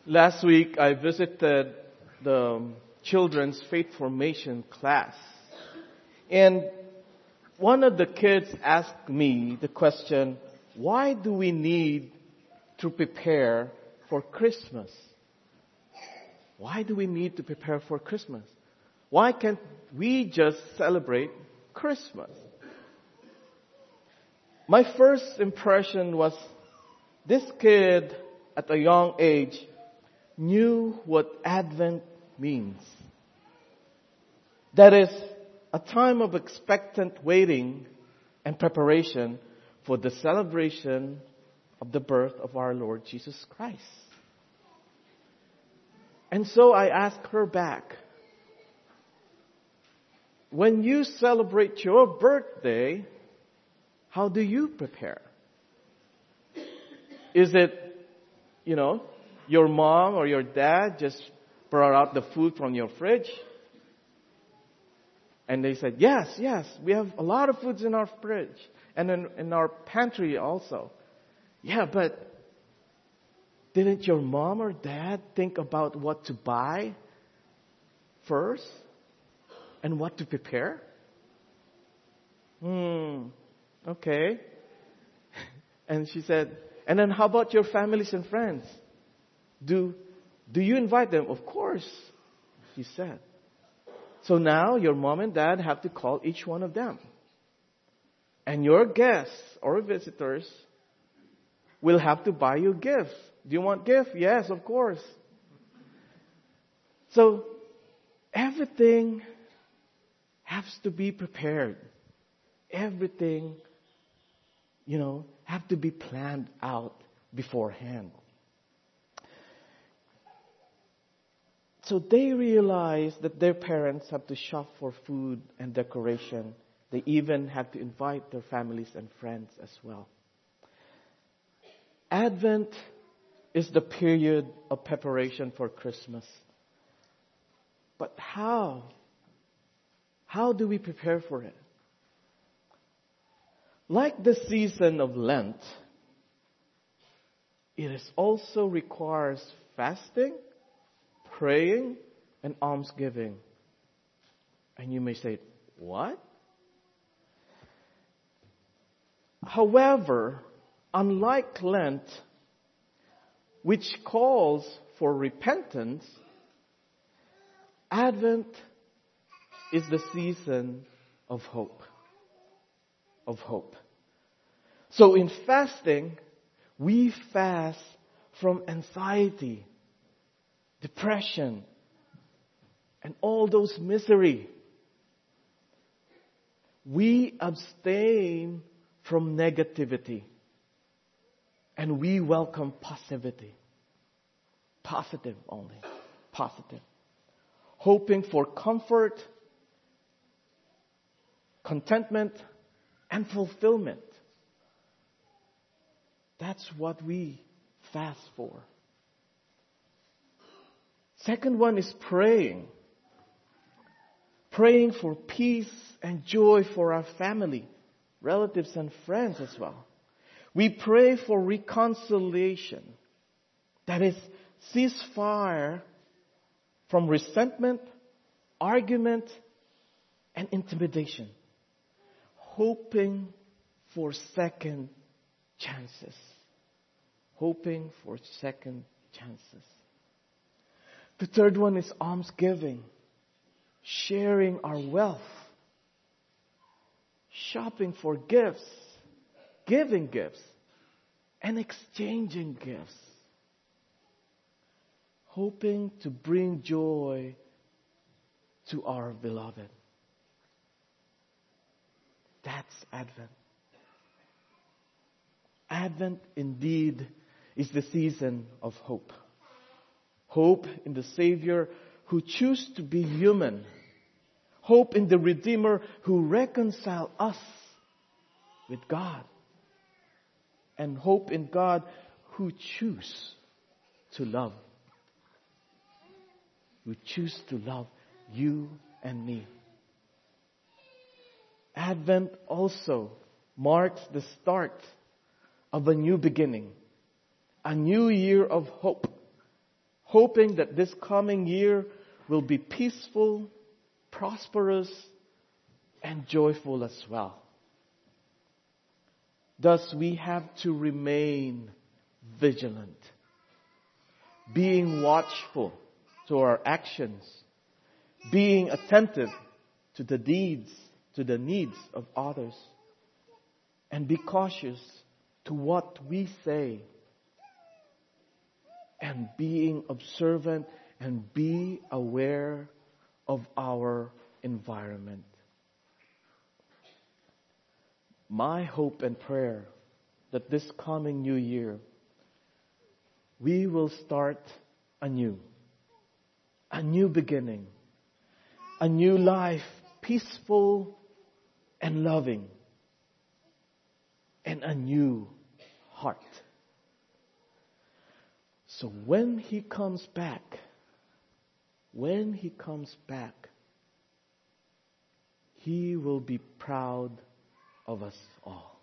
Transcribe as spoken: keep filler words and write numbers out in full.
Last week, I visited the children's faith formation class. And one of the kids asked me the question, why do we need to prepare for Christmas? Why do we need to prepare for Christmas? Why can't we just celebrate Christmas? My first impression was this kid at a young age knew what Advent means. That is, a time of expectant waiting and preparation for the celebration of the birth of our Lord Jesus Christ. And so I asked her back, when you celebrate your birthday, how do you prepare? Is it, you know, your mom or your dad just brought out the food from your fridge? And they said, yes, yes, we have a lot of foods in our fridge and in, in our pantry also. Yeah, but didn't your mom or dad think about what to buy first and what to prepare? Hmm, okay. And she said, and then how about your families and friends? Do, do you invite them? Of course, she said. So now your mom and dad have to call each one of them. And your guests or visitors will have to buy you gifts. Do you want gifts? Yes, of course. So everything has to be prepared. Everything, you know, have to be planned out beforehand. So they realized that their parents have to shop for food and decoration. They even had to invite their families and friends as well. Advent is the period of preparation for Christmas. But how? How do we prepare for it? Like the season of Lent, it is also requires fasting, praying, and almsgiving. And you may say, what? However, unlike Lent, which calls for repentance, Advent is the season of hope. Of hope. So in fasting, we fast from anxiety, depression, and all those misery. We abstain from negativity. And we welcome positivity. Positive only. Positive. Hoping for comfort, contentment, and fulfillment. That's what we fast for. Second one is praying. Praying for peace and joy for our family, relatives and friends as well. We pray for reconciliation. That is, ceasefire from resentment, argument, and intimidation. Hoping for second chances. Hoping for second chances. The third one is almsgiving. Sharing our wealth. Shopping for gifts. Giving gifts. And exchanging gifts. Hoping to bring joy to our beloved. That's Advent. Advent indeed is the season of hope. Hope in the Savior who chose to be human. Hope in the Redeemer who reconciled us with God. And hope in God who choose to love. Who choose to love you and me. Advent also marks the start of a new beginning, a new year of hope. hoping that this coming year will be peaceful, prosperous, and joyful as well. Thus, we have to remain vigilant, being watchful to our actions, being attentive to the deeds, to the needs of others, and be cautious to what we say, and being observant and be aware of our environment. My hope and prayer that this coming new year, we will start anew, a new beginning, a new life, peaceful and loving, and a new heart. So when He comes back, when He comes back, He will be proud of us all.